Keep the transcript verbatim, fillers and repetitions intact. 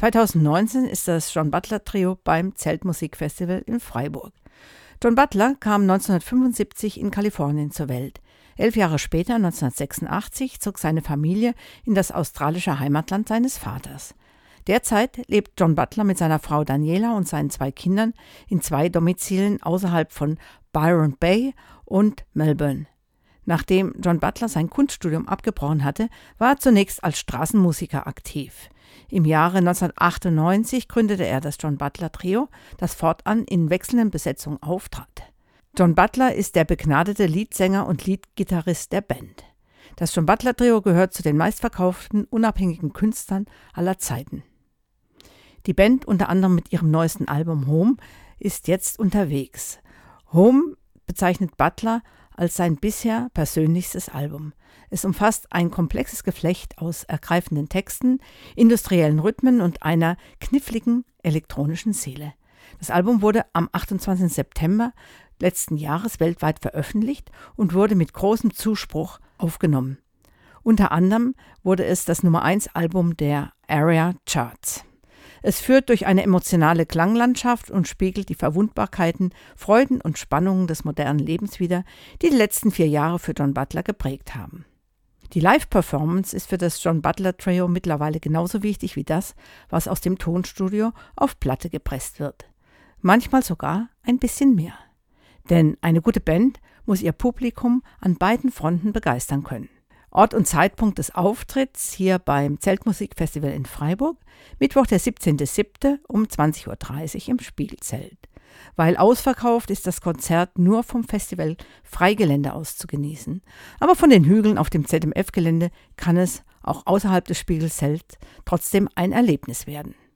zweitausendneunzehn ist das John Butler Trio beim Zeltmusikfestival in Freiburg. John Butler kam neunzehnhundertfünfundsiebzig in Kalifornien zur Welt. Elf Jahre später, neunzehnhundertsechsundachtzig, zog seine Familie in das australische Heimatland seines Vaters. Derzeit lebt John Butler mit seiner Frau Daniela und seinen zwei Kindern in zwei Domizilen außerhalb von Byron Bay und Melbourne. Nachdem John Butler sein Kunststudium abgebrochen hatte, war er zunächst als Straßenmusiker aktiv. Im Jahre neunzehnhundertachtundneunzig gründete er das John Butler Trio, das fortan in wechselnden Besetzungen auftrat. John Butler ist der begnadete Leadsänger und Leadgitarrist der Band. Das John Butler Trio gehört zu den meistverkauften unabhängigen Künstlern aller Zeiten. Die Band, unter anderem mit ihrem neuesten Album Home, ist jetzt unterwegs. Home bezeichnet Butler als sein bisher persönlichstes Album. Es umfasst ein komplexes Geflecht aus ergreifenden Texten, industriellen Rhythmen und einer kniffligen elektronischen Seele. Das Album wurde am achtundzwanzigsten September letzten Jahres weltweit veröffentlicht und wurde mit großem Zuspruch aufgenommen. Unter anderem wurde es das Nummer eins Album der Area Charts. Es führt durch eine emotionale Klanglandschaft und spiegelt die Verwundbarkeiten, Freuden und Spannungen des modernen Lebens wider, die die letzten vier Jahre für John Butler geprägt haben. Die Live-Performance ist für das John Butler Trio mittlerweile genauso wichtig wie das, was aus dem Tonstudio auf Platte gepresst wird. Manchmal sogar ein bisschen mehr. Denn eine gute Band muss ihr Publikum an beiden Fronten begeistern können. Ort und Zeitpunkt des Auftritts hier beim Zeltmusikfestival in Freiburg, Mittwoch der siebzehnten siebten um zwanzig Uhr dreißig im Spiegelzelt. Weil ausverkauft ist das Konzert nur vom Festival Freigelände aus zu genießen. Aber von den Hügeln auf dem Z M F-Gelände kann es auch außerhalb des Spiegelzelts trotzdem ein Erlebnis werden.